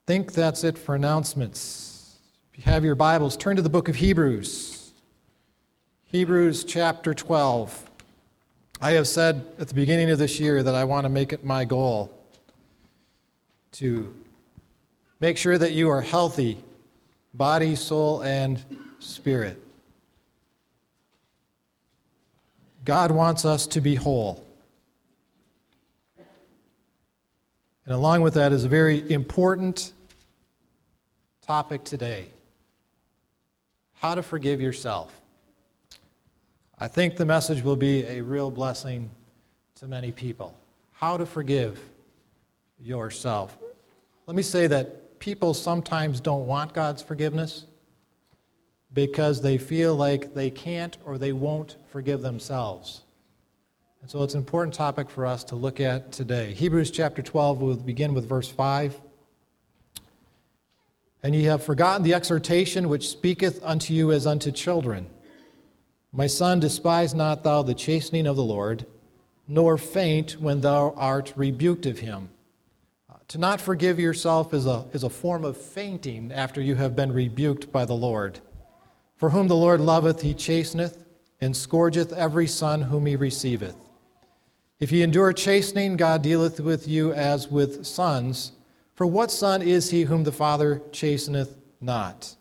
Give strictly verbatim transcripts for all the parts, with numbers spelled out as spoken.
think that's it for announcements. If you have your Bibles, turn to the book of Hebrews. Hebrews chapter twelve. I have said at the beginning of this year that I want to make it my goal to make sure that you are healthy, body, soul, and spirit. God wants us to be whole. And along with that is a very important topic today: how to forgive yourself. I think the message will be a real blessing to many people. How to forgive yourself. Let me say that people sometimes don't want God's forgiveness because they feel like they can't or they won't forgive themselves. And so it's an important topic for us to look at today. Hebrews chapter twelve, we'll begin with verse five. And ye have forgotten the exhortation which speaketh unto you as unto children. My son, despise not thou the chastening of the Lord, nor faint when thou art rebuked of him. Uh, to not forgive yourself is a, is a form of fainting after you have been rebuked by the Lord. For whom the Lord loveth, he chasteneth, and scourgeth every son whom he receiveth. If ye endure chastening, God dealeth with you as with sons. For what son is he whom the Father chasteneth not?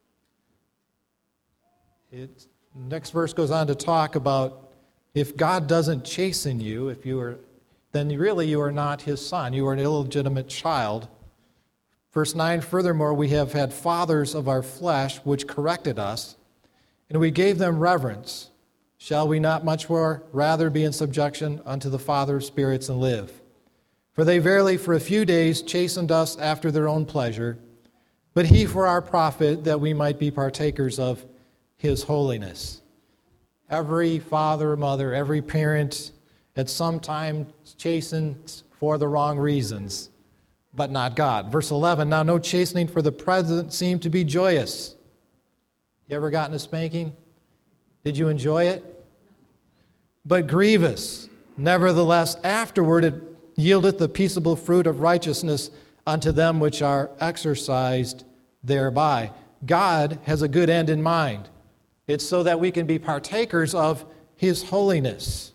It, next verse goes on to talk about if God doesn't chasten you, if you are, then really you are not his son. You are an illegitimate child. Verse nine, furthermore, we have had fathers of our flesh which corrected us, and we gave them reverence. Shall we not much more rather be in subjection unto the Father of spirits and live? For they verily for a few days chastened us after their own pleasure, but he for our profit, that we might be partakers of his holiness. Every father, mother, every parent at some time chastens for the wrong reasons, but not God. Verse eleven, now no chastening for the present seemed to be joyous. You ever gotten a spanking? Did you enjoy it? But grievous. Nevertheless, afterward it yieldeth the peaceable fruit of righteousness unto them which are exercised thereby. God has a good end in mind. It's so that we can be partakers of his holiness.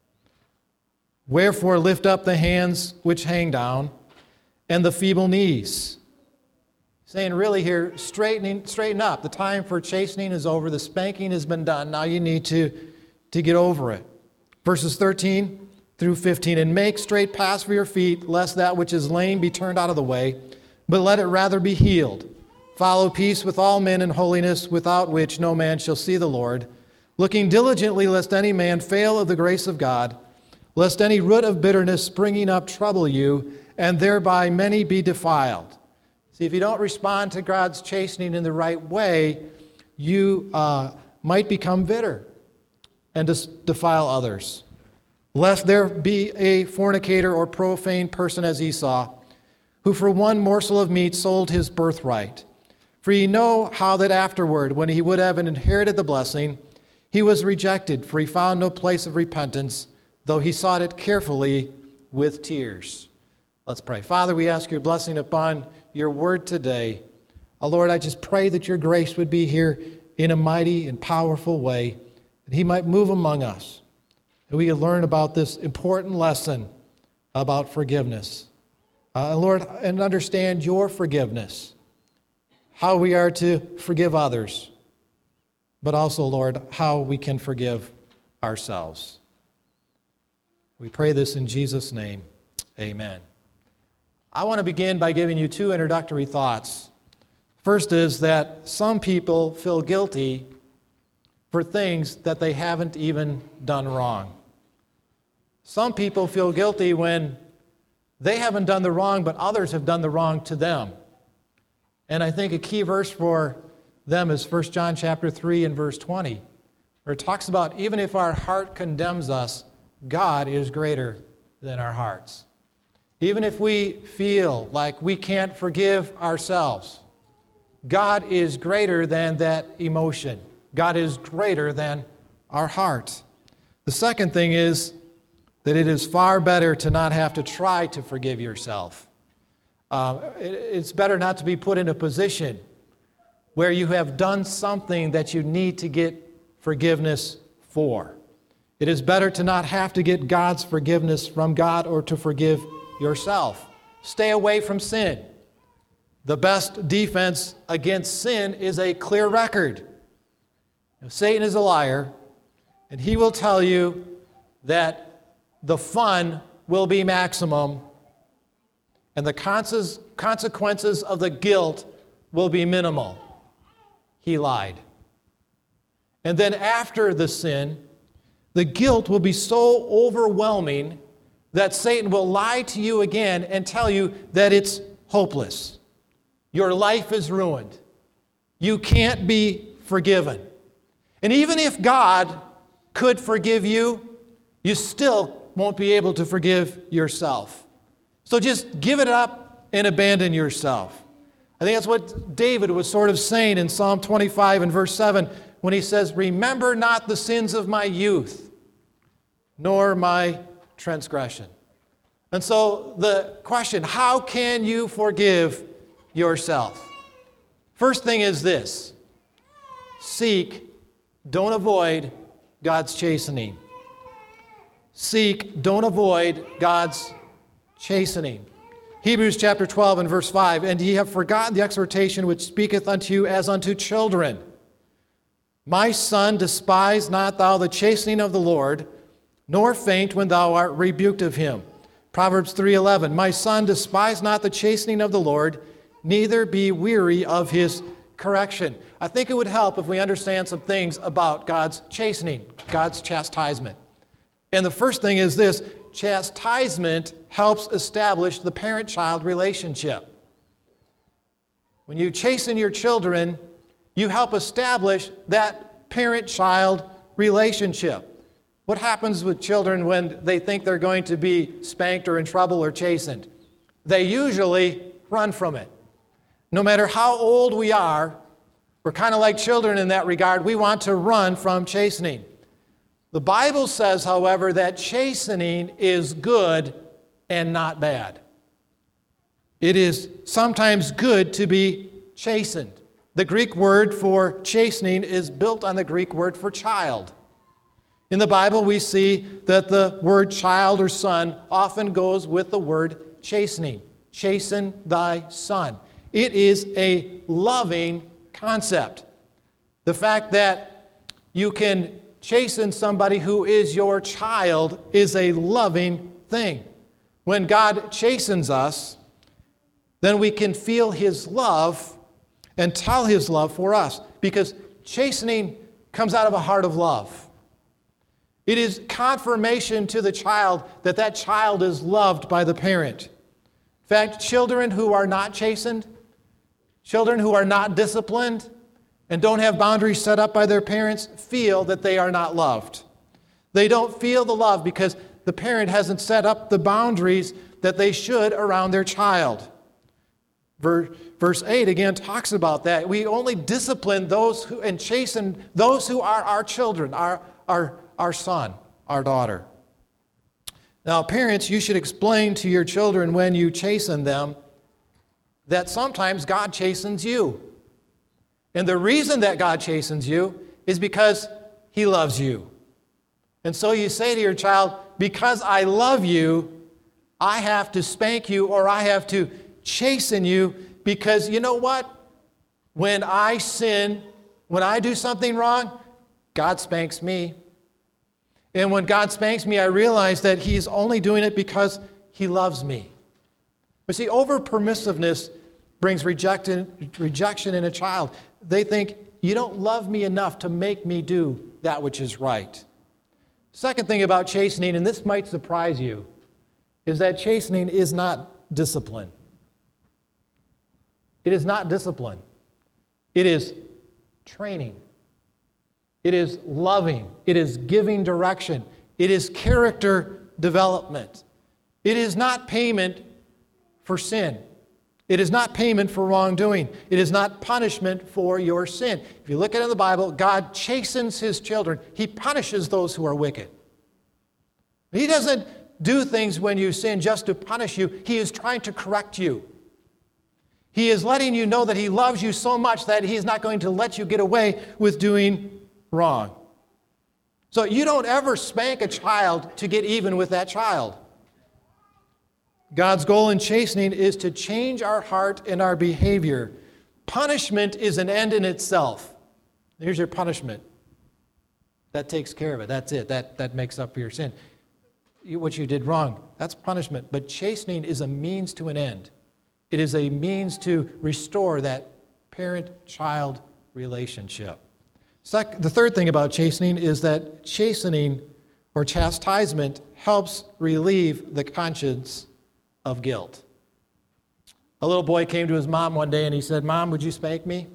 Wherefore lift up the hands which hang down, and the feeble knees. Saying really here, straightening, straighten up. The time for chastening is over. The spanking has been done. Now you need to, to get over it. Verses thirteen through fifteen, and make straight paths for your feet, lest that which is lame be turned out of the way, but let it rather be healed. Follow peace with all men and holiness, without which no man shall see the Lord, looking diligently lest any man fail of the grace of God, lest any root of bitterness springing up trouble you, and thereby many be defiled. See, if you don't respond to God's chastening in the right way, you uh, might become bitter and defile others. Lest there be a fornicator or profane person as Esau, who for one morsel of meat sold his birthright. For ye know how that afterward, when he would have inherited the blessing, he was rejected, for he found no place of repentance, though he sought it carefully with tears. Let's pray. Father, we ask your blessing upon your word today. Oh, Lord, I just pray that your grace would be here in a mighty and powerful way, that he might move among us, and we could learn about this important lesson about forgiveness. Uh, Lord, and understand your forgiveness, how we are to forgive others, but also, Lord, how we can forgive ourselves. We pray this in Jesus' name. Amen. I want to begin by giving you two introductory thoughts. First is that some people feel guilty for things that they haven't even done wrong. Some people feel guilty when they haven't done the wrong, but others have done the wrong to them. And I think a key verse for them is First John chapter three and verse twenty, where it talks about even if our heart condemns us, God is greater than our hearts. Even if we feel like we can't forgive ourselves, God is greater than that emotion. God is greater than our heart. The second thing is that it is far better to not have to try to forgive yourself. Uh, it, it's better not to be put in a position where you have done something that you need to get forgiveness for. It is better to not have to get God's forgiveness from God or to forgive yourself. Stay away from sin. The best defense against sin is a clear record. Satan is a liar, and he will tell you that the fun will be maximum and the consequences of the guilt will be minimal. He lied. And then after the sin, the guilt will be so overwhelming that Satan will lie to you again and tell you that it's hopeless. Your life is ruined. You can't be forgiven. And even if God could forgive you, you still won't be able to forgive yourself. So just give it up and abandon yourself. I think that's what David was sort of saying in Psalm twenty-five and verse seven when he says, "Remember not the sins of my youth, nor my transgression." And so the question, how can you forgive yourself? First thing is this: seek, don't avoid God's chastening. Seek, don't avoid God's chastening. Hebrews chapter twelve and verse five, "And ye have forgotten the exhortation which speaketh unto you as unto children. My son, despise not thou the chastening of the Lord, nor faint when thou art rebuked of him." Proverbs three eleven, "My son, despise not the chastening of the Lord, neither be weary of his correction." I think it would help if we understand some things about God's chastening, God's chastisement. And the first thing is this: chastisement helps establish the parent-child relationship. When you chasten your children, you help establish that parent-child relationship. What happens with children when they think they're going to be spanked or in trouble or chastened? They usually run from it. No matter how old we are, we're kind of like children in that regard. We want to run from chastening. The Bible says, however, that chastening is good and not bad. It is sometimes good to be chastened. The Greek word for chastening is built on the Greek word for child. In the Bible, we see that the word child or son often goes with the word chastening. Chasten thy son. It is a loving concept. The fact that you can chasten somebody who is your child is a loving thing. When God chastens us, then we can feel his love and tell his love for us, because chastening comes out of a heart of love. It is confirmation to the child that that child is loved by the parent. In fact, children who are not chastened, children who are not disciplined, and don't have boundaries set up by their parents feel that they are not loved. They don't feel the love because the parent hasn't set up the boundaries that they should around their child. Verse eight again talks about that. We only discipline those who and chasten those who are our children, our, our, our son, our daughter. Now, parents, you should explain to your children when you chasten them that sometimes God chastens you. And the reason that God chastens you is because he loves you. And so you say to your child, because I love you, I have to spank you or I have to chasten you, because you know what? When I sin, when I do something wrong, God spanks me. And when God spanks me, I realize that he's only doing it because he loves me. But see, over-permissiveness brings rejection, rejection in a child. They think, you don't love me enough to make me do that which is right. Second thing about chastening, and this might surprise you, is that chastening is not discipline. It is not discipline. It is training. It is loving. It is giving direction. It is character development. It is not payment for sin. It is not payment for wrongdoing. It is not punishment for your sin. If you look at it in the Bible, God chastens his children. He punishes those who are wicked. He doesn't do things when you sin just to punish you. He is trying to correct you. He is letting you know that he loves you so much that he's not going to let you get away with doing wrong. So you don't ever spank a child to get even with that child. God's goal in chastening is to change our heart and our behavior. Punishment is an end in itself. Here's your punishment. That takes care of it. That's it. That, that makes up for your sin. You, what you did wrong, that's punishment. But chastening is a means to an end. It is a means to restore that parent-child relationship. Sec- the third thing about chastening is that chastening or chastisement helps relieve the conscience of guilt. A little boy came to his mom one day and he said, "Mom, would you spank me?"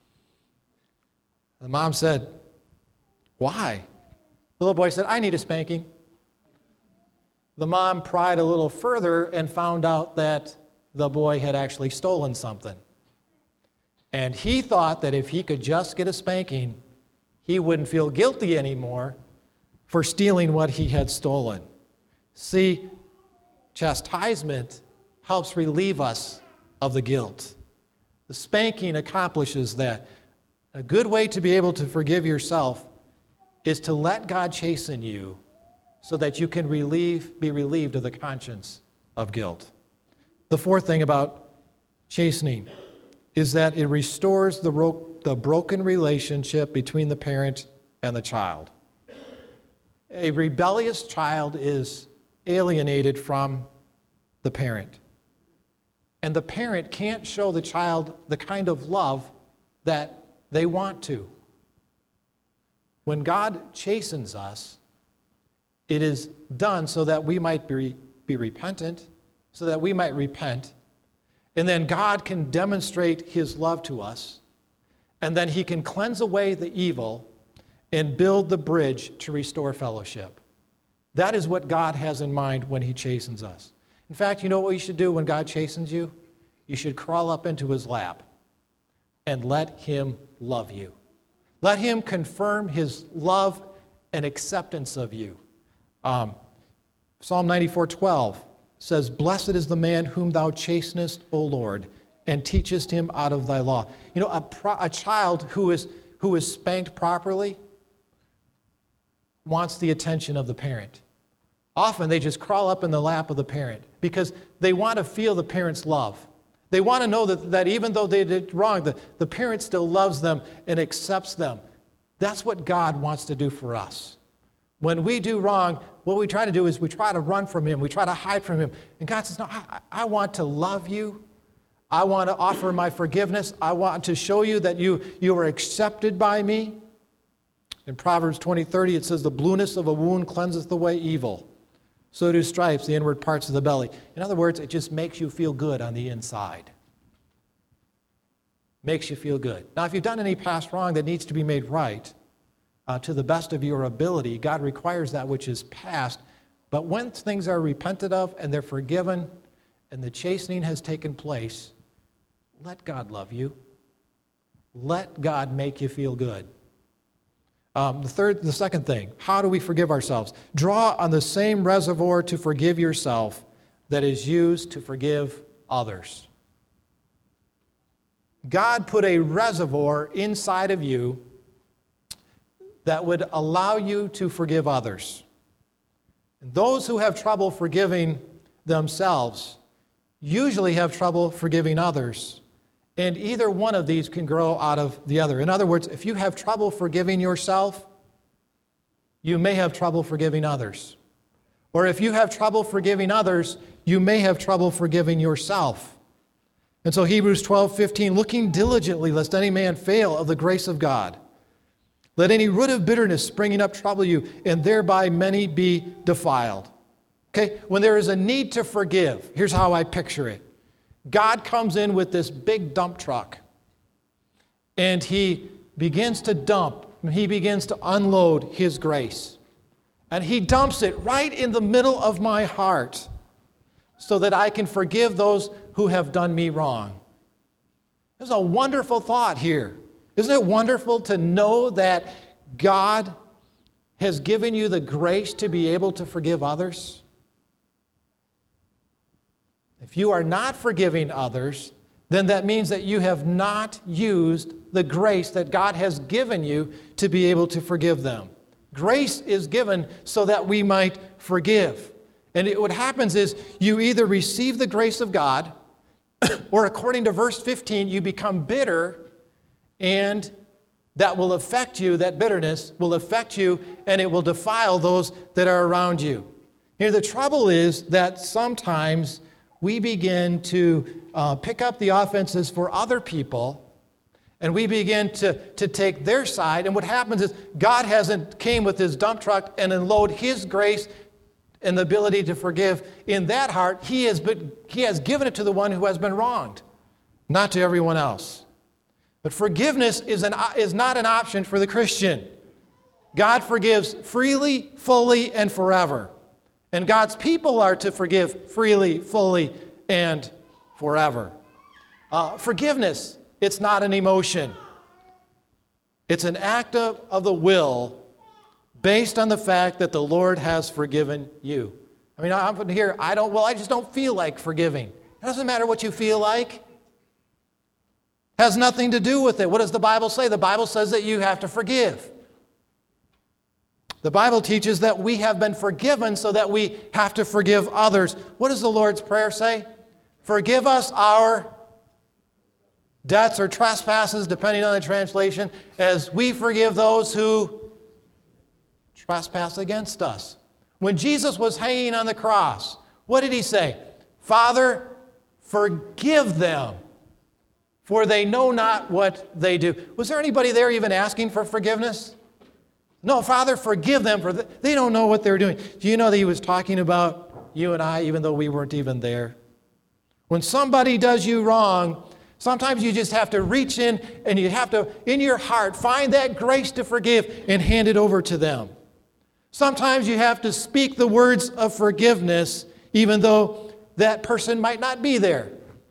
The mom said, "Why?" The little boy said, "I need a spanking." The mom pried a little further and found out that the boy had actually stolen something. And he thought that if he could just get a spanking, he wouldn't feel guilty anymore for stealing what he had stolen. See, chastisement helps relieve us of the guilt. The spanking accomplishes that. A good way to be able to forgive yourself is to let God chasten you so that you can relieve, be relieved of the conscience of guilt. The fourth thing about chastening is that it restores the, ro- the broken relationship between the parent and the child. A rebellious child is alienated from the parent. And the parent can't show the child the kind of love that they want to. When God chastens us, it is done so that we might be, be repentant, so that we might repent, and then God can demonstrate his love to us, and then he can cleanse away the evil and build the bridge to restore fellowship. That is what God has in mind when he chastens us. In fact, you know what you should do when God chastens you? You should crawl up into his lap and let him love you. Let him confirm his love and acceptance of you. Um, Psalm ninety-four twelve says, "Blessed is the man whom thou chastenest, O Lord, and teachest him out of thy law." You know, a, pro- a child who is, who is spanked properly wants the attention of the parent. Often they just crawl up in the lap of the parent because they want to feel the parent's love. They want to know that, that even though they did wrong, the, the parent still loves them and accepts them. That's what God wants to do for us. When we do wrong, what we try to do is we try to run from him. We try to hide from him. And God says, no, I, I want to love you. I want to offer my forgiveness. I want to show you that you, you are accepted by me. In Proverbs twenty thirty, it says, "The blueness of a wound cleanseth away evil. So do stripes, the inward parts of the belly." In other words, it just makes you feel good on the inside. Makes you feel good. Now, if you've done any past wrong that needs to be made right, uh, to the best of your ability, God requires that which is past. But when things are repented of and they're forgiven and the chastening has taken place, let God love you. Let God make you feel good. Um, the third, the second thing, how do we forgive ourselves? Draw on the same reservoir to forgive yourself that is used to forgive others. God put a reservoir inside of you that would allow you to forgive others. And those who have trouble forgiving themselves usually have trouble forgiving others. And either one of these can grow out of the other. In other words, if you have trouble forgiving yourself, you may have trouble forgiving others. Or if you have trouble forgiving others, you may have trouble forgiving yourself. And so Hebrews twelve fifteen, "Looking diligently lest any man fail of the grace of God. Let any root of bitterness springing up trouble you, and thereby many be defiled." Okay, when there is a need to forgive, here's how I picture it. God comes in with this big dump truck, and he begins to dump, and he begins to unload his grace. And he dumps it right in the middle of my heart so that I can forgive those who have done me wrong. There's a wonderful thought here. Isn't it wonderful to know that God has given you the grace to be able to forgive others? If you are not forgiving others, then that means that you have not used the grace that God has given you to be able to forgive them. Grace is given so that we might forgive. And it, what happens is you either receive the grace of God, or according to verse fifteen, you become bitter, and that will affect you, that bitterness will affect you, and it will defile those that are around you. Here, the trouble is that sometimes we begin to uh, pick up the offenses for other people, and we begin to, to take their side. And what happens is God hasn't came with his dump truck and unload his grace and the ability to forgive in that heart. He has, been, he has given it to the one who has been wronged, not to everyone else. But forgiveness is, an, is not an option for the Christian. God forgives freely, fully, and forever. And God's people are to forgive freely, fully, and forever. Uh, forgiveness, it's not an emotion. It's an act of, of the will based on the fact that the Lord has forgiven you. I mean, I'm here, I don't, well, I just don't feel like forgiving. It doesn't matter what you feel like. Has nothing to do with it. What does the Bible say? The Bible says that you have to forgive. The Bible teaches that we have been forgiven so that we have to forgive others. What does the Lord's Prayer say? Forgive us our debts or trespasses, depending on the translation, as we forgive those who trespass against us. When Jesus was hanging on the cross, what did he say? Father, forgive them, for they know not what they do. Was there anybody there even asking for forgiveness? No, Father, forgive them, for they don't know what they're doing. Do you know that he was talking about you and I, even though we weren't even there? When somebody does you wrong, sometimes you just have to reach in and you have to, in your heart, find that grace to forgive and hand it over to them. Sometimes you have to speak the words of forgiveness, even though that person might not be there.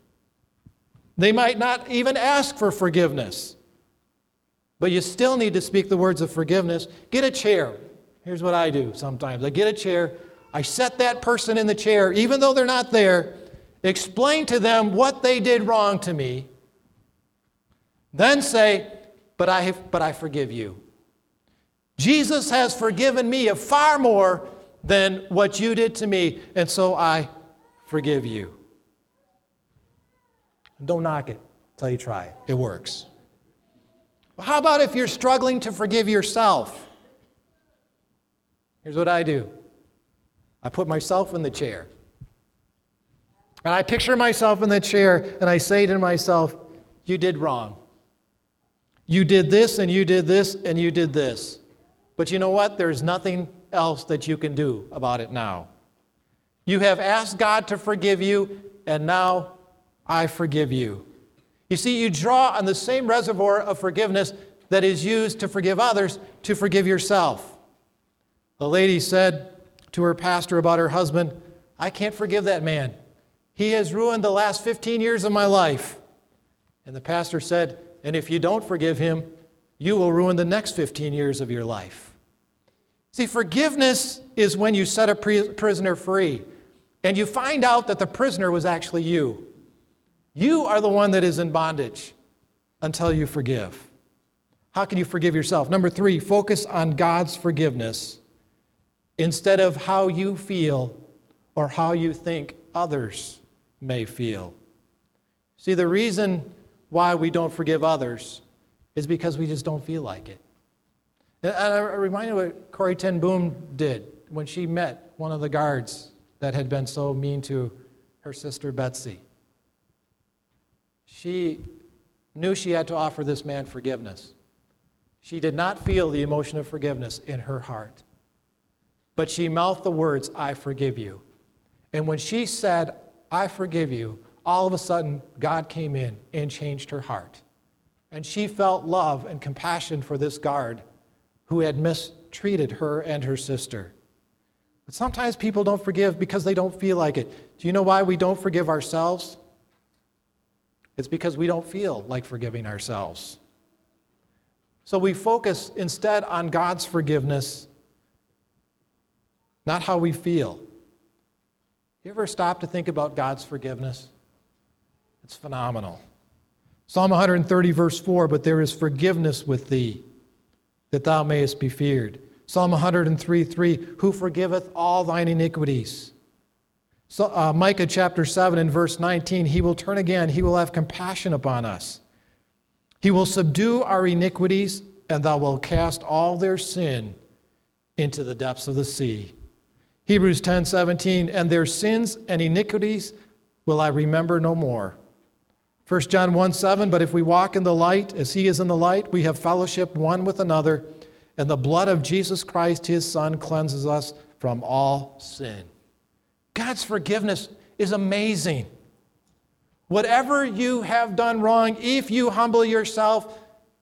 They might not even ask for forgiveness. But you still need to speak the words of forgiveness. Get a chair. Here's what I do sometimes. I get a chair. I set that person in the chair, even though they're not there, explain to them what they did wrong to me, then say, but I, have, but I forgive you. Jesus has forgiven me of far more than what you did to me, and so I forgive you. Don't knock it until you try it. It works. Well, how about if you're struggling to forgive yourself? Here's what I do. I put myself in the chair. And I picture myself in the chair, and I say to myself, you did wrong. You did this, and you did this, and you did this. But you know what? There's nothing else that you can do about it now. You have asked God to forgive you, and now I forgive you. You see, you draw on the same reservoir of forgiveness that is used to forgive others to forgive yourself. A lady said to her pastor about her husband, I can't forgive that man. He has ruined the last fifteen years of my life. And the pastor said, and if you don't forgive him, you will ruin the next fifteen years of your life. See, forgiveness is when you set a prisoner free and you find out that the prisoner was actually you. You are the one that is in bondage until you forgive. How can you forgive yourself? Number three, focus on God's forgiveness instead of how you feel or how you think others may feel. See, the reason why we don't forgive others is because we just don't feel like it. And I remind you what Corrie ten Boom did when she met one of the guards that had been so mean to her sister Betsy. She knew she had to offer this man forgiveness. She did not feel the emotion of forgiveness in her heart. But she mouthed the words, I forgive you. And when she said, I forgive you, all of a sudden, God came in and changed her heart. And she felt love and compassion for this guard who had mistreated her and her sister. But sometimes people don't forgive because they don't feel like it. Do you know why we don't forgive ourselves? It's because we don't feel like forgiving ourselves. So we focus instead on God's forgiveness, not how we feel. You ever stop to think about God's forgiveness? It's phenomenal. Psalm one thirty, verse four, but there is forgiveness with thee, that thou mayest be feared. Psalm one oh three, three, who forgiveth all thine iniquities. So, uh, Micah chapter seven and verse nineteen, he will turn again, he will have compassion upon us. He will subdue our iniquities, and thou wilt cast all their sin into the depths of the sea. Hebrews ten seventeen, and their sins and iniquities will I remember no more. First John one seven, but if we walk in the light as he is in the light, we have fellowship one with another, and the blood of Jesus Christ, his Son, cleanses us from all sin. God's forgiveness is amazing. Whatever you have done wrong, if you humble yourself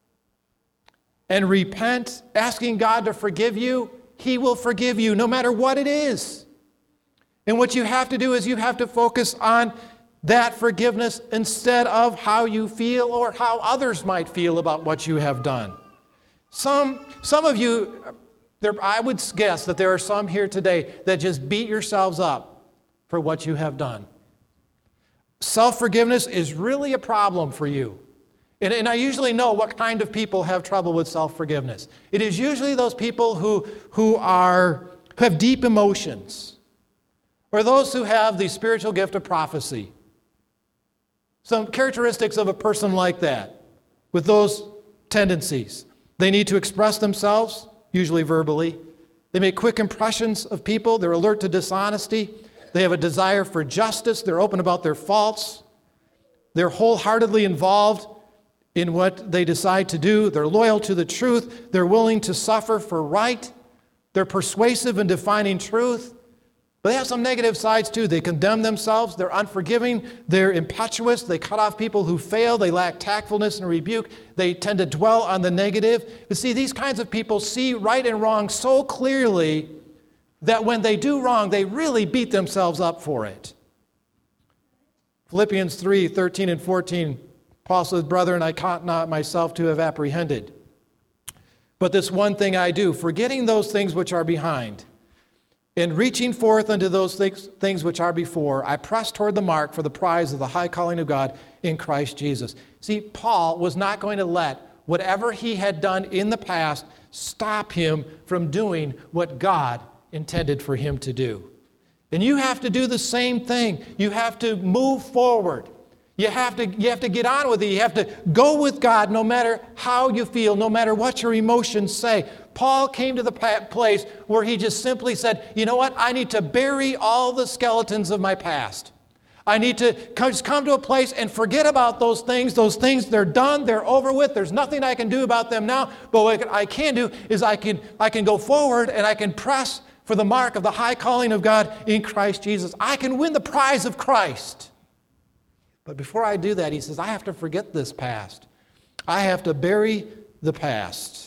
and repent, asking God to forgive you, he will forgive you no matter what it is. And what you have to do is you have to focus on that forgiveness instead of how you feel or how others might feel about what you have done. Some, some of you, there, I would guess that there are some here today that just beat yourselves up for what you have done. Self-forgiveness is really a problem for you. And, and I usually know what kind of people have trouble with self-forgiveness. It is usually those people who, who, are, who have deep emotions, or those who have the spiritual gift of prophecy. Some characteristics of a person like that, with those tendencies. They need to express themselves, usually verbally. They make quick impressions of people. They're alert to dishonesty. They have a desire for justice. They're open about their faults. They're wholeheartedly involved in what they decide to do. They're loyal to the truth. They're willing to suffer for right. They're persuasive in defining truth. But they have some negative sides too. They condemn themselves. They're unforgiving. They're impetuous. They cut off people who fail. They lack tactfulness and rebuke. They tend to dwell on the negative. But see, these kinds of people see right and wrong so clearly that when they do wrong, they really beat themselves up for it. Philippians three, thirteen and fourteen, Paul says, brethren, I count not myself to have apprehended. But this one thing I do, forgetting those things which are behind, and reaching forth unto those things, things which are before, I press toward the mark for the prize of the high calling of God in Christ Jesus. See, Paul was not going to let whatever he had done in the past stop him from doing what God intended for him to do. And you have to do the same thing. You have to move forward. You have to, you have to get on with it. You have to go with God no matter how you feel, no matter what your emotions say. Paul came to the place where he just simply said, you know what? I need to bury all the skeletons of my past. I need to just come to a place and forget about those things. Those things, they're done, they're over with. There's nothing I can do about them now. But what I can do is I can, I can go forward and I can press for the mark of the high calling of God in Christ Jesus. I can win the prize of Christ. But before I do that, he says, I have to forget this past. I have to bury the past.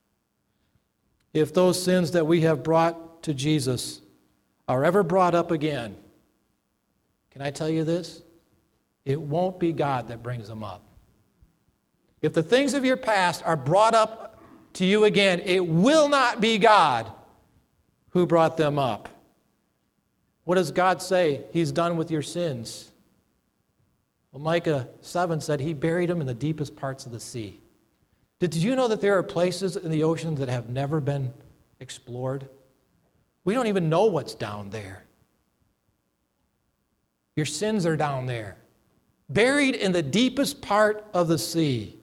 If those sins that we have brought to Jesus are ever brought up again, can I tell you this? It won't be God that brings them up. If the things of your past are brought up to you again, it will not be God who brought them up. What does God say He's done with your sins? Well, Micah seven said He buried them in the deepest parts of the sea. Did you know that there are places in the ocean that have never been explored? We don't even know what's down there. Your sins are down there, buried in the deepest part of the sea.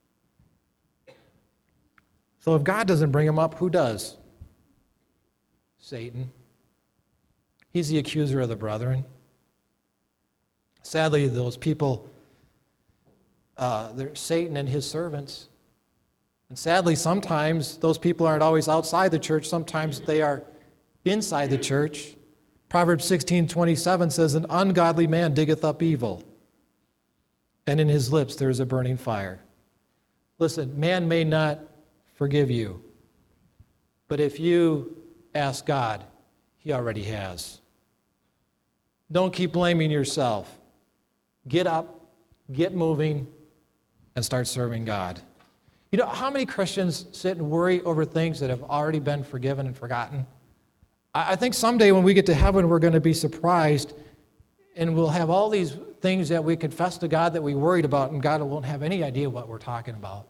So if God doesn't bring them up, who does? Satan. He's the accuser of the brethren. Sadly, those people, uh, they're Satan and his servants. And sadly, sometimes those people aren't always outside the church. Sometimes they are inside the church. Proverbs sixteen twenty-seven says, an ungodly man diggeth up evil, and in his lips there is a burning fire. Listen, man may not forgive you, but if you ask God, He already has. Don't keep blaming yourself. Get up, get moving, and start serving God. You know, how many Christians sit and worry over things that have already been forgiven and forgotten? I think someday when we get to heaven, we're going to be surprised, and we'll have all these things that we confess to God that we worried about, and God won't have any idea what we're talking about.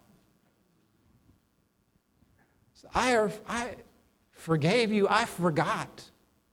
I, are, I forgave you. I forgot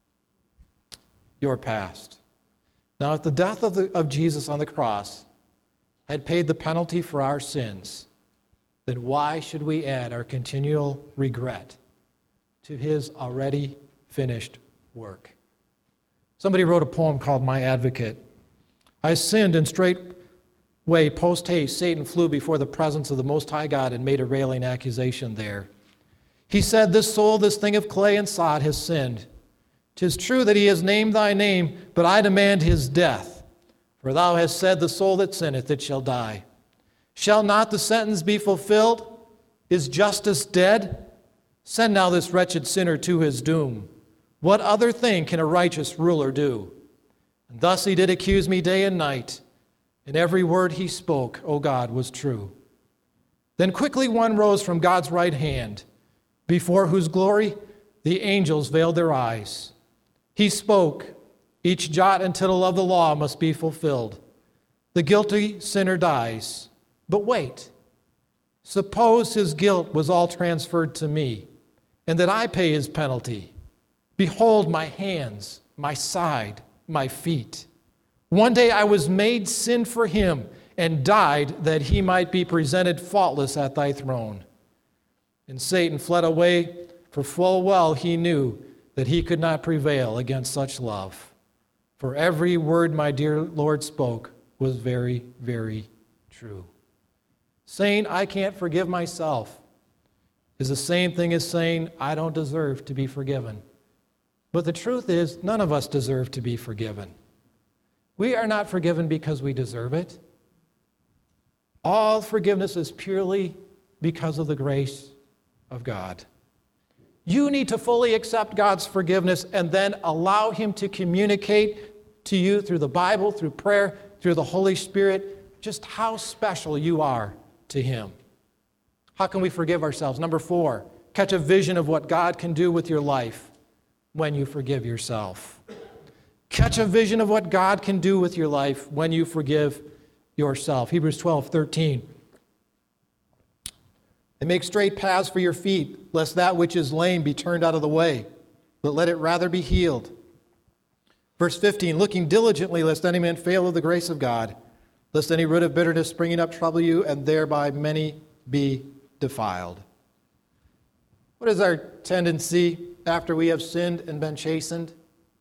your past. Now, if the death of, the, of Jesus on the cross had paid the penalty for our sins, then why should we add our continual regret to his already finished work? Somebody wrote a poem called My Advocate. I sinned, and straightway, post haste, Satan flew before the presence of the Most High God and made a railing accusation there. He said, this soul, this thing of clay and sod, has sinned. 'Tis true that he has named thy name, but I demand his death. For thou hast said, the soul that sinneth, it shall die. Shall not the sentence be fulfilled? Is justice dead? Send now this wretched sinner to his doom. What other thing can a righteous ruler do? And thus he did accuse me day and night, and every word he spoke, O God, was true. Then quickly one rose from God's right hand, before whose glory the angels veiled their eyes. He spoke, each jot and tittle of the law must be fulfilled. The guilty sinner dies. But wait, suppose his guilt was all transferred to me, and that I pay his penalty. Behold my hands, my side, my feet. One day I was made sin for him, and died that he might be presented faultless at thy throne. And Satan fled away, for full well he knew that he could not prevail against such love. For every word my dear Lord spoke was very, very true. Saying I can't forgive myself is the same thing as saying I don't deserve to be forgiven. But the truth is, none of us deserve to be forgiven. We are not forgiven because we deserve it. All forgiveness is purely because of the grace of God. You need to fully accept God's forgiveness and then allow him to communicate to you through the Bible, through prayer, through the Holy Spirit, just how special you are to him. How can we forgive ourselves? Number four, catch a vision of what God can do with your life when you forgive yourself. Catch a vision of what God can do with your life when you forgive yourself. Hebrews twelve thirteen. And make straight paths for your feet, lest that which is lame be turned out of the way, but let it rather be healed. Verse fifteen, looking diligently, lest any man fail of the grace of God, lest any root of bitterness springing up trouble you, and thereby many be defiled. What is our tendency after we have sinned and been chastened?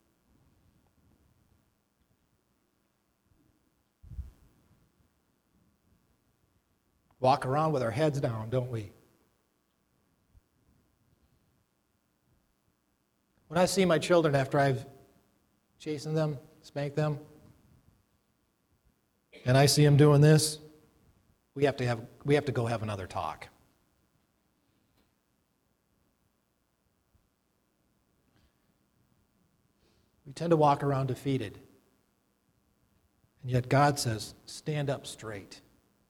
Walk around with our heads down, don't we? When I see my children after I've chastened them, spanked them, and I see them doing this, we have to have we have to go have another talk. We tend to walk around defeated. And yet God says, stand up straight.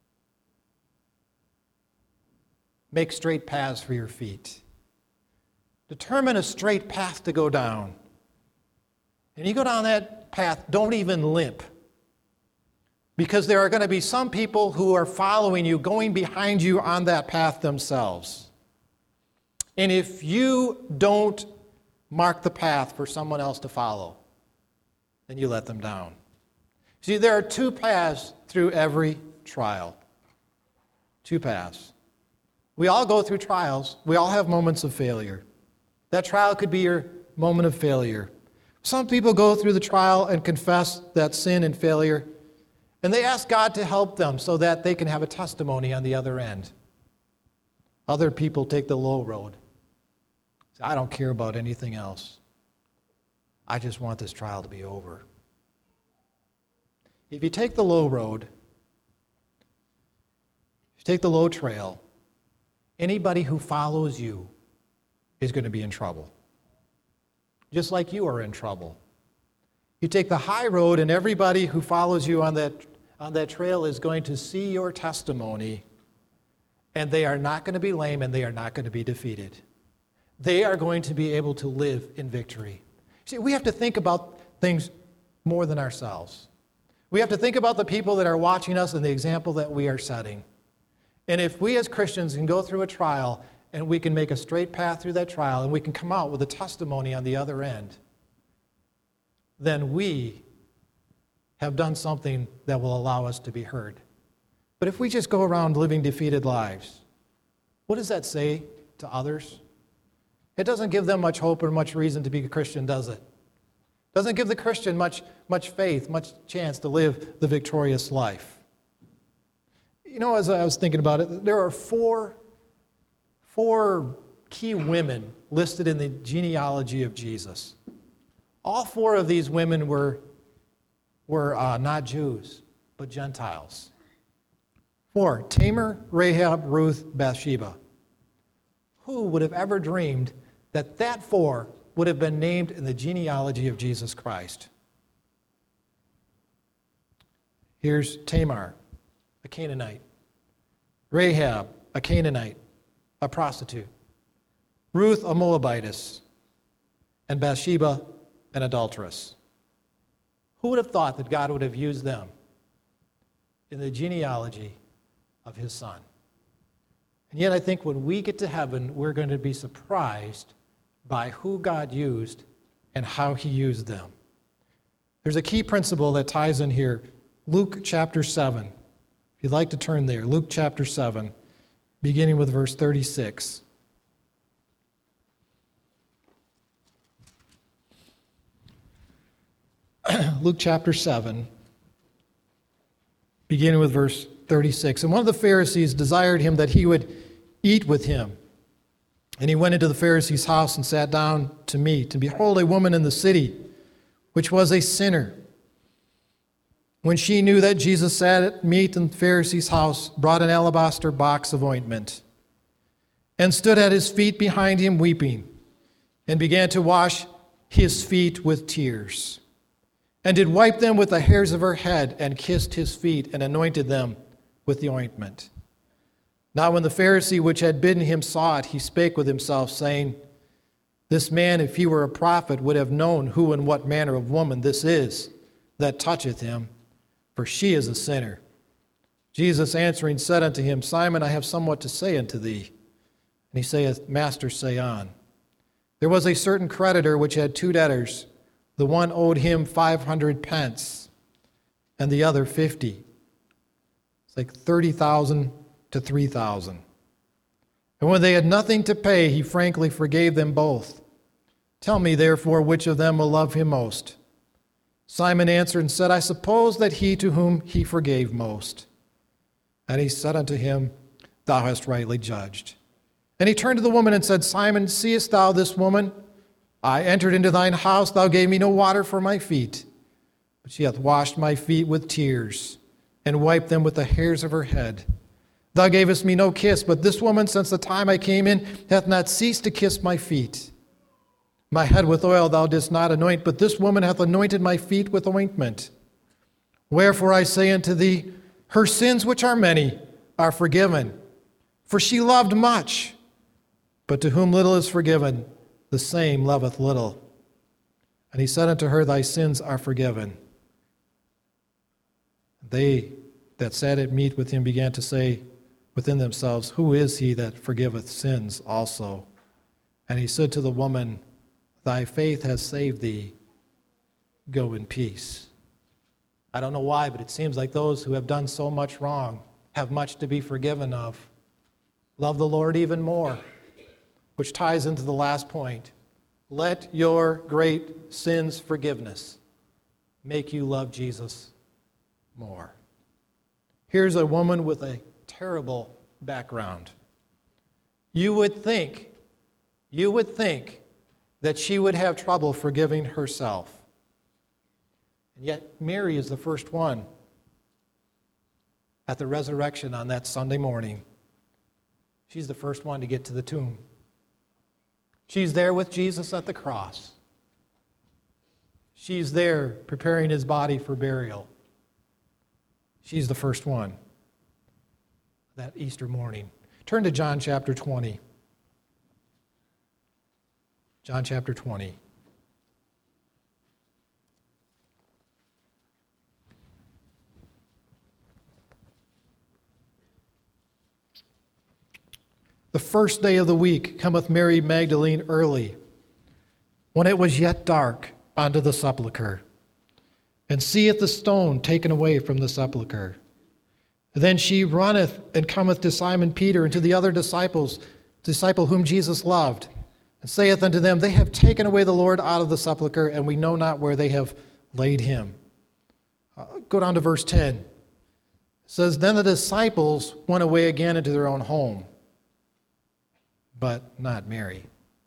Make straight paths for your feet. Determine a straight path to go down. And you go down that path, don't even limp. Because there are going to be some people who are following you, going behind you on that path themselves. And if you don't mark the path for someone else to follow, then you let them down. See, there are two paths through every trial. Two paths. We all go through trials. We all have moments of failure. That trial could be your moment of failure. Some people go through the trial and confess that sin and failure, and they ask God to help them so that they can have a testimony on the other end. Other people take the low road. Say, I don't care about anything else. I just want this trial to be over. If you take the low road, if you take the low trail, anybody who follows you is going to be in trouble. Just like you are in trouble. You take the high road, and everybody who follows you on that, on that trail is going to see your testimony, and they are not going to be lame, and they are not going to be defeated. They are going to be able to live in victory. See, we have to think about things more than ourselves. We have to think about the people that are watching us and the example that we are setting. And if we as Christians can go through a trial and we can make a straight path through that trial and we can come out with a testimony on the other end, then we have done something that will allow us to be heard. But if we just go around living defeated lives, what does that say to others? It doesn't give them much hope or much reason to be a Christian, does it? Doesn't give the Christian much, much faith, much chance to live the victorious life. You know, as I was thinking about it, there are four, four key women listed in the genealogy of Jesus. All four of these women were, were uh, not Jews, but Gentiles. Four: Tamar, Rahab, Ruth, Bathsheba. Who would have ever dreamed that that four would have been named in the genealogy of Jesus Christ? Here's Tamar, a Canaanite. Rahab, a Canaanite, a prostitute. Ruth, a Moabitess. And Bathsheba, an adulteress. Who would have thought that God would have used them in the genealogy of his Son? And yet I think when we get to heaven, we're going to be surprised by who God used and how he used them. There's a key principle that ties in here. Luke chapter seven. If you'd like to turn there, Luke chapter seven, beginning with verse thirty-six. Luke chapter seven, beginning with verse thirty-six. And one of the Pharisees desired him that he would eat with him. And he went into the Pharisee's house and sat down to meat. And behold, a woman in the city, which was a sinner, when she knew that Jesus sat at meat in the Pharisee's house, brought an alabaster box of ointment, and stood at his feet behind him weeping, and began to wash his feet with tears, and did wipe them with the hairs of her head, and kissed his feet, and anointed them with the ointment. Now when the Pharisee which had bidden him saw it, he spake with himself, saying, This man, if he were a prophet, would have known who and what manner of woman this is that toucheth him, for she is a sinner. Jesus answering said unto him, Simon, I have somewhat to say unto thee. And he saith, Master, say on. There was a certain creditor which had two debtors. The one owed him five hundred pence, and the other fifty. It's like thirty thousand to three thousand. And when they had nothing to pay, he frankly forgave them both. Tell me, therefore, which of them will love him most? Simon answered and said, I suppose that he to whom he forgave most. And he said unto him, Thou hast rightly judged. And he turned to the woman and said, Simon, seest thou this woman? I entered into thine house, thou gave me no water for my feet, but she hath washed my feet with tears, and wiped them with the hairs of her head. Thou gavest me no kiss, but this woman, since the time I came in, hath not ceased to kiss my feet. My head with oil thou didst not anoint, but this woman hath anointed my feet with ointment. Wherefore I say unto thee, her sins, which are many, are forgiven, for she loved much. But to whom little is forgiven, the same loveth little. And he said unto her, Thy sins are forgiven. They that sat at meat with him began to say within themselves, Who is he that forgiveth sins also? And he said to the woman, Thy faith has saved thee. Go in peace. I don't know why, but it seems like those who have done so much wrong have much to be forgiven of. Love the Lord even more, which ties into the last point. Let your great sins forgiveness make you love Jesus more. Here's a woman with a terrible background. You would think, you would think that she would have trouble forgiving herself. And yet Mary is the first one at the resurrection on that Sunday morning. She's the first one to get to the tomb. She's there with Jesus at the cross. She's there preparing his body for burial. She's the first one that Easter morning. Turn to John chapter twenty. John chapter twenty. first day of the week cometh Mary Magdalene early, when it was yet dark, unto the sepulchre, and seeth the stone taken away from the sepulchre. Then she runneth and cometh to Simon Peter and to the other disciples, disciple whom Jesus loved, and saith unto them, They have taken away the Lord out of the sepulchre, and we know not where they have laid him. Uh, go down to verse ten. It says, Then the disciples went away again into their own home, but not Mary.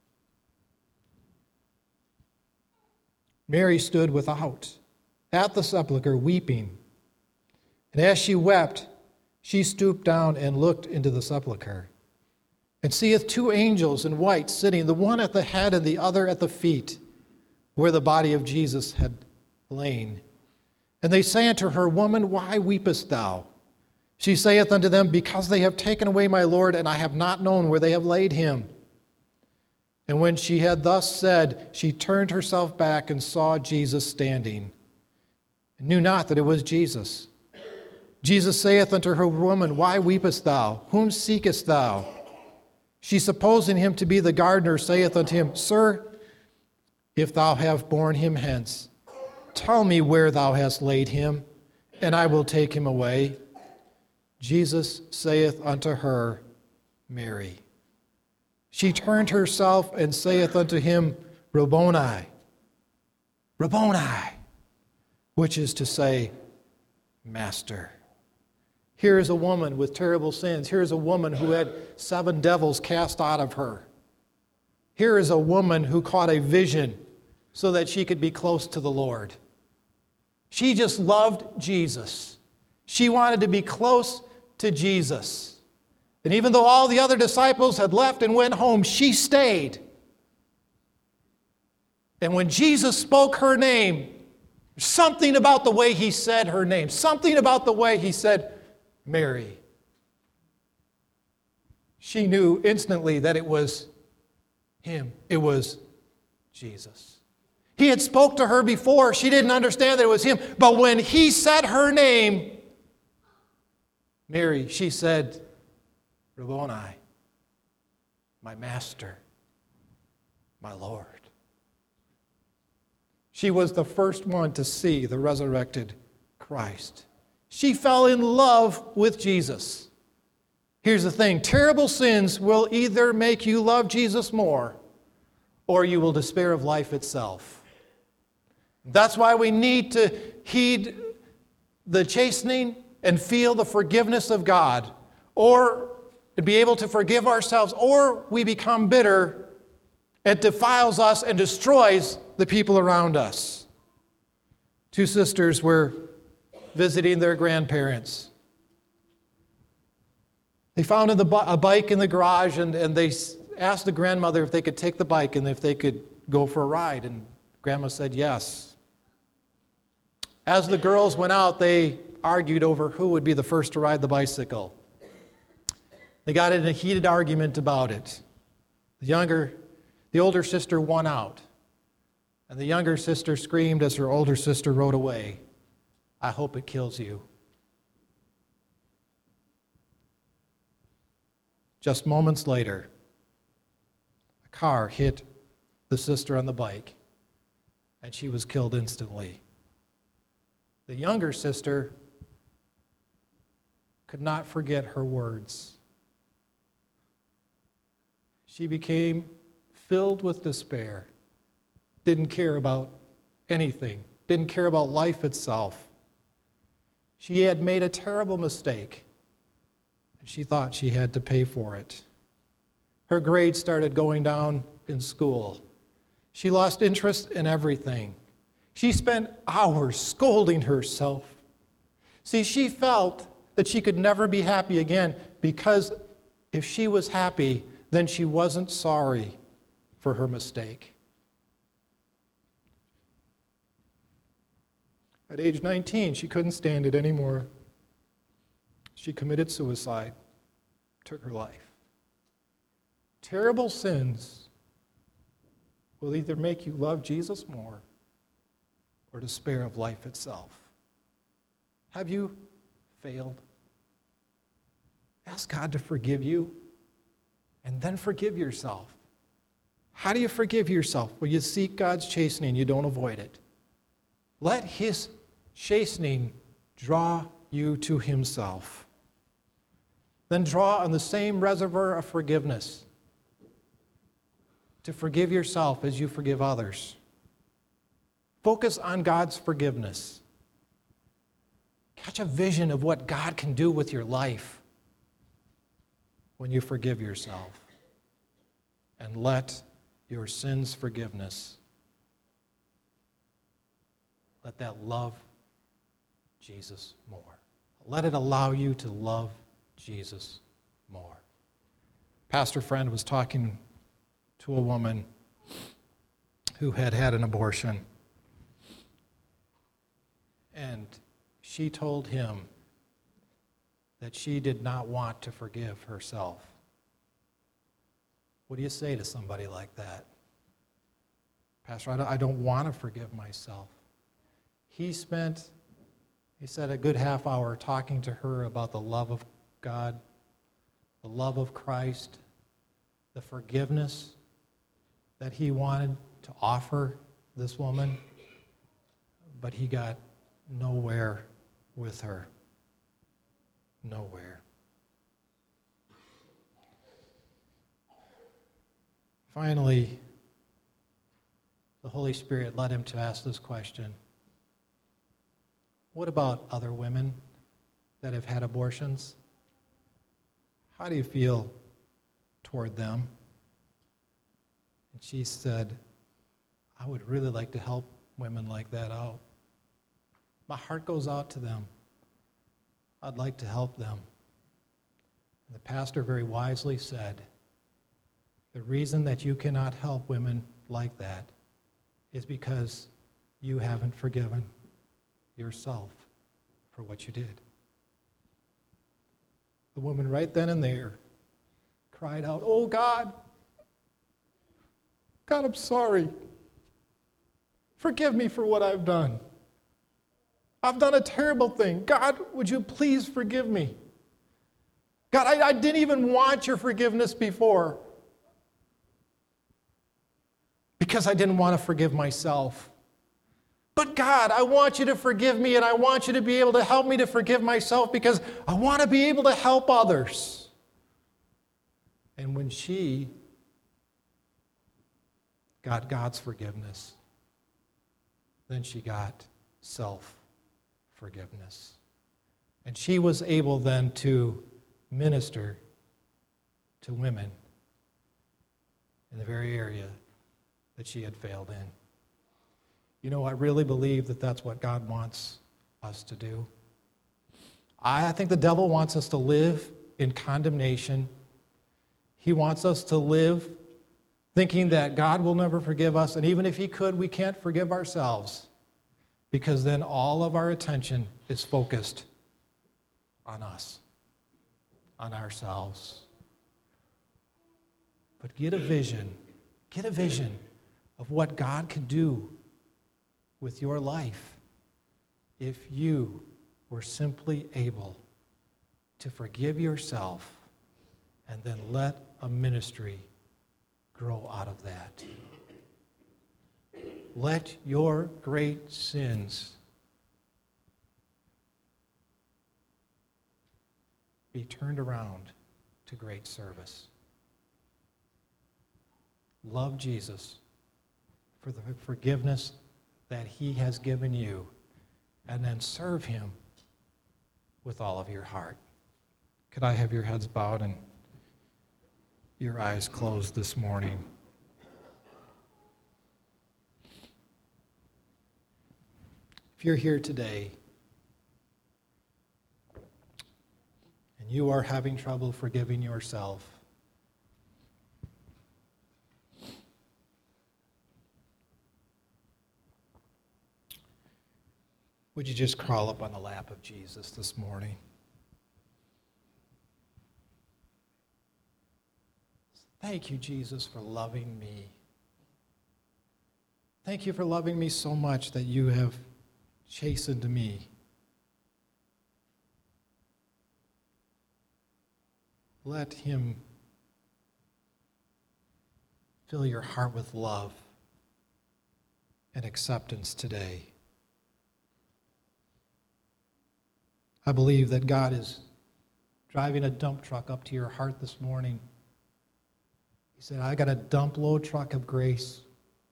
Mary stood without, at the sepulchre, weeping. And as she wept, she stooped down and looked into the sepulchre, and seeth two angels in white sitting, the one at the head and the other at the feet, where the body of Jesus had lain. And they say unto her, Woman, why weepest thou? She saith unto them, Because they have taken away my Lord, and I have not known where they have laid him. And when she had thus said, she turned herself back and saw Jesus standing, and knew not that it was Jesus. Jesus saith unto her, Woman, why weepest thou? Whom seekest thou? She, supposing him to be the gardener, saith unto him, Sir, if thou have borne him hence, tell me where thou hast laid him, and I will take him away. Jesus saith unto her, Mary. She turned herself and saith unto him, Rabboni, Rabboni, which is to say, Master. Here is a woman with terrible sins. Here is a woman who had seven devils cast out of her. Here is a woman who caught a vision so that she could be close to the Lord. She just loved Jesus. She wanted to be close to Jesus. And even though all the other disciples had left and went home, she stayed. And when Jesus spoke her name, something about the way he said her name, something about the way he said, Mary. She knew instantly that it was him. It was Jesus. He had spoke to her before. She didn't understand that it was him. But when he said her name, Mary, she said, Rabboni, my master, my Lord. She was the first one to see the resurrected Christ. She fell in love with Jesus. Here's the thing, terrible sins will either make you love Jesus more, or you will despair of life itself. That's why we need to heed the chastening and feel the forgiveness of God, or to be able to forgive ourselves, or we become bitter. It defiles us and destroys the people around us. Two sisters were visiting their grandparents. They found a bike in the garage, and, and they asked the grandmother if they could take the bike and if they could go for a ride. And Grandma said yes. As the girls went out, they argued over who would be the first to ride the bicycle. They got in a heated argument about it. The younger, the older sister won out. And the younger sister screamed as her older sister rode away, I hope it kills you. Just moments later, a car hit the sister on the bike, and she was killed instantly. The younger sister could not forget her words. She became filled with despair, didn't care about anything, didn't care about life itself. She had made a terrible mistake, and she thought she had to pay for it. Her grades started going down in school. She lost interest in everything. She spent hours scolding herself. See, she felt that she could never be happy again, because if she was happy, then she wasn't sorry for her mistake. At age nineteen, she couldn't stand it anymore. She committed suicide, took her life. Terrible sins will either make you love Jesus more or despair of life itself. Have you failed? Ask God to forgive you, and And then forgive yourself. How do you forgive yourself? Well, you seek God's chastening, you don't avoid it. Let his chastening draw you to himself. Then draw on the same reservoir of forgiveness to forgive yourself as you forgive others. Focus on God's forgiveness. Catch a vision of what God can do with your life when you forgive yourself. And let your sins' forgiveness, let that love Jesus more. Let it allow you to love Jesus more. Pastor friend was talking to a woman who had had an abortion. And she told him that she did not want to forgive herself. What do you say to somebody like that? Pastor, I don't, I don't want to forgive myself. He spent, he said, a good half hour talking to her about the love of God, the love of Christ, the forgiveness that he wanted to offer this woman, but he got nowhere with her. Nowhere. Finally, the Holy Spirit led him to ask this question: what about other women that have had abortions? How do you feel toward them? And she said, I would really like to help women like that out. My heart goes out to them. I'd like to help them. And the pastor very wisely said, the reason that you cannot help women like that is because you haven't forgiven yourself for what you did. The woman right then and there cried out, oh God, God, I'm sorry. Forgive me for what I've done. I've done a terrible thing. God, would you please forgive me? God, I, I didn't even want your forgiveness before because I didn't want to forgive myself. But God, I want you to forgive me, and I want you to be able to help me to forgive myself because I want to be able to help others. And when she got God's forgiveness, then she got self-forgiveness. And she was able then to minister to women in the very area that she had failed in. You know, I really believe that that's what God wants us to do. I think the devil wants us to live in condemnation. He wants us to live thinking that God will never forgive us, and even if he could, we can't forgive ourselves, because then all of our attention is focused on us, on ourselves. But get a vision, get a vision of what God can do with your life if you were simply able to forgive yourself and then let a ministry grow out of that. Let your great sins be turned around to great service. Love Jesus for the forgiveness that he has given you, and then serve him with all of your heart. Could I have your heads bowed and your eyes closed this morning? If you're here today and you are having trouble forgiving yourself, would you just crawl up on the lap of Jesus this morning? Thank you, Jesus, for loving me. Thank you for loving me so much that you have chastened me. Let him fill your heart with love and acceptance today. I believe that God is driving a dump truck up to your heart this morning. He said, I got a dump load truck of grace.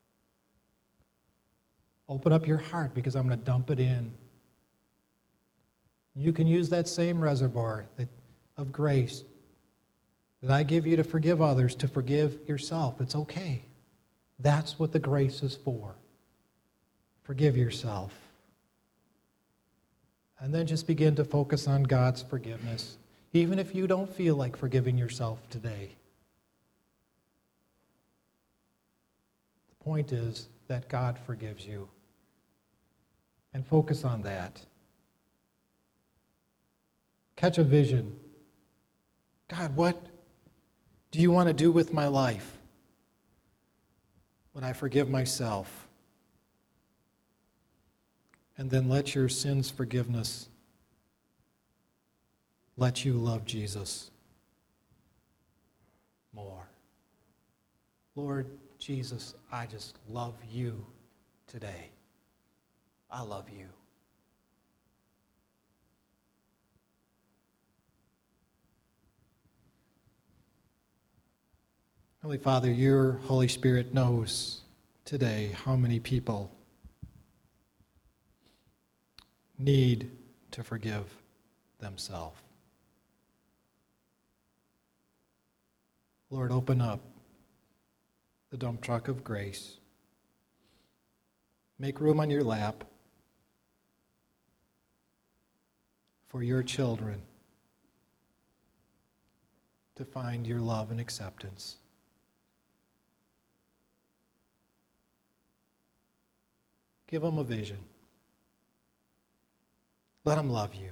Open up your heart because I'm going to dump it in. You can use that same reservoir that, of grace that I give you to forgive others, to forgive yourself. It's okay. That's what the grace is for. Forgive yourself. And then just begin to focus on God's forgiveness, even if you don't feel like forgiving yourself today. The point is that God forgives you. And focus on that. Catch a vision. God, what do you want to do with my life when I forgive myself? And then let your sins forgiveness let you love Jesus more. Lord Jesus, I just love you today. I love you. Holy Father, your Holy Spirit knows today how many people need to forgive themselves. Lord, open up the dump truck of grace. Make room on your lap for your children to find your love and acceptance. Give them a vision. Let them love you.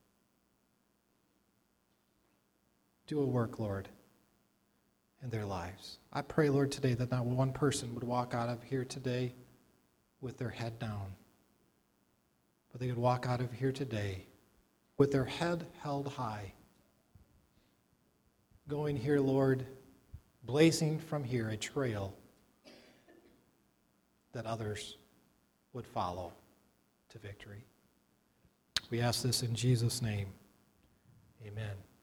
Do a work, Lord, in their lives. I pray, Lord, today that not one person would walk out of here today with their head down, but they would walk out of here today with their head held high, going here, Lord, blazing from here a trail that others would follow to victory. We ask this in Jesus' name. Amen.